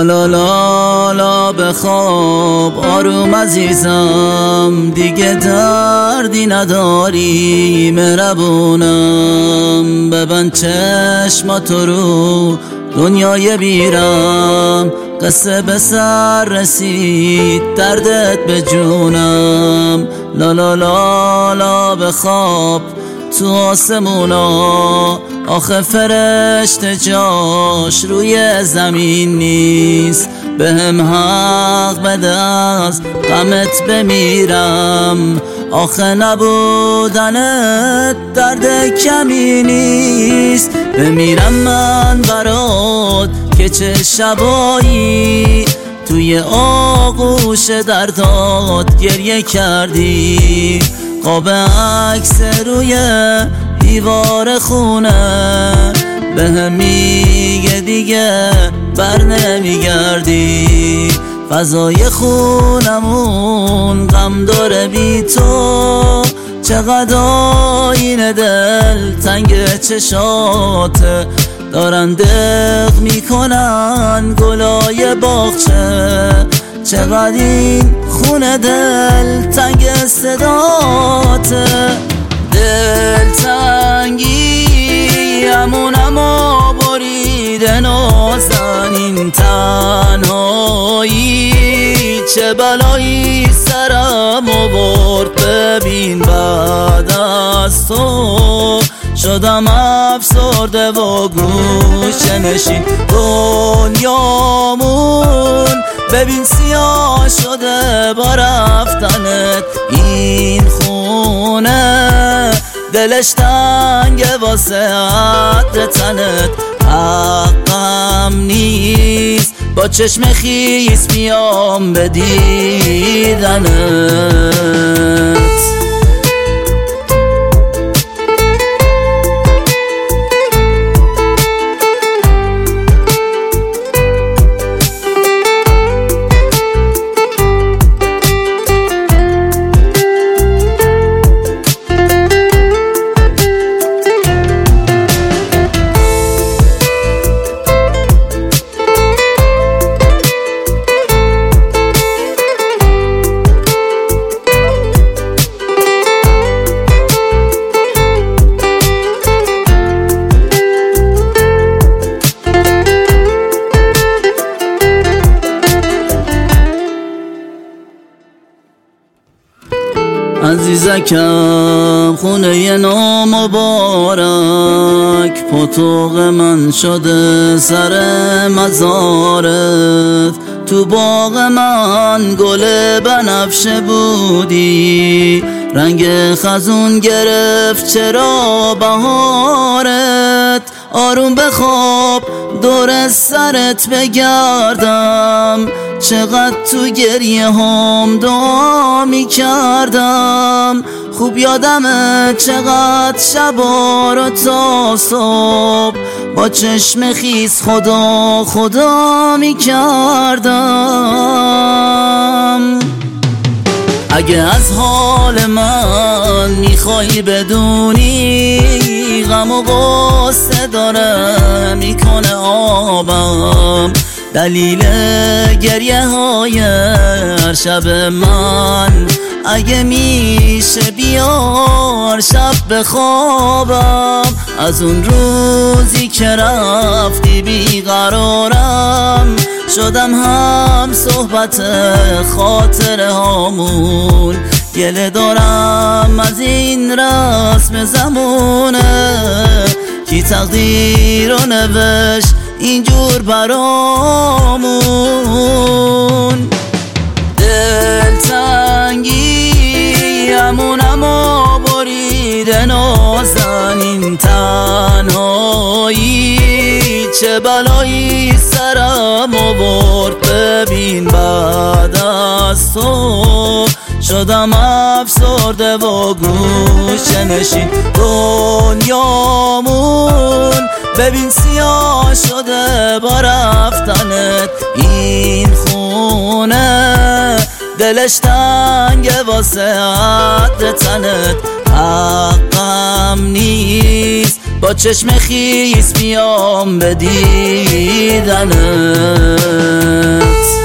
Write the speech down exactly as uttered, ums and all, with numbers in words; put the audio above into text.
لا لا لا بخواب آروم عزیزم، دیگه دردی نداری مهربونم. ببند چشماتو رو دنیای بیرم، قصه به سر رسید دردت به جونم. لا لا لا لا بخواب تو آسمونا، آخه فرشته جاش روی زمین نیست. به هم حق بده از غمت بمیرم، آخه نبودنت درد کمی نیست. بمیرم من برات که چه شبایی توی آغوش دردات گریه کردی. قاب عکس روی دیوار خونه به هم میگه دیگه بر نمیگردی. فضای خونمون غم داره بی تو، چقدر آینه دل تنگ چشاته. دارن دق میکنن گلای باغچه، چقدر این خونه دل تنگ صداته. دل تنگی همون اما بریده نازنین تنهایی، چه بلایی سرم آورد. ببین بعد از تو شدم افسرده و گوشه نشین دنیامون. ببین سیاه شده با رفتنت این خونه، دلش تنگه واسه عطر تنت. حقم نیست با چشم خیس بیام به دیدنت. عزیزکم خونه نامبارک، پاتوق من شده سر مزارت. تو باغ من گل بنفشه بودی، رنگ خزون گرفت چرا بهارت. آروم بخواب دور سرت بگردم، چقدر تو گریه هم دعا می کردم. خوب یادمه چقدر شبا رو تا صبح با چشم خیس خدا خدا می کردم. اگه از حال من میخوای بدونی، غم و غصه داره میکنه آبم. دلیل گریه های هر شب من، اگه میشه بیار شب بخوابم. از اون روزی که رفتی بیقرارم، شدم هم صحبت خاطره هامون. گله دارم از این رسم زمونه، کی تقدیر رو نوشت اینجور برامون. دل تنگی همون اما بریده نازنین تنهایی، چه بلایی سرم آورد. ببین بعد از تو شدم افسرده و گوشه نشین دنیامون. ببین سیاه شده با رفتنت این خونه، دلش تنگه واسه عطر تنت. حقم نیست با چشم خیس میام به دیدنت.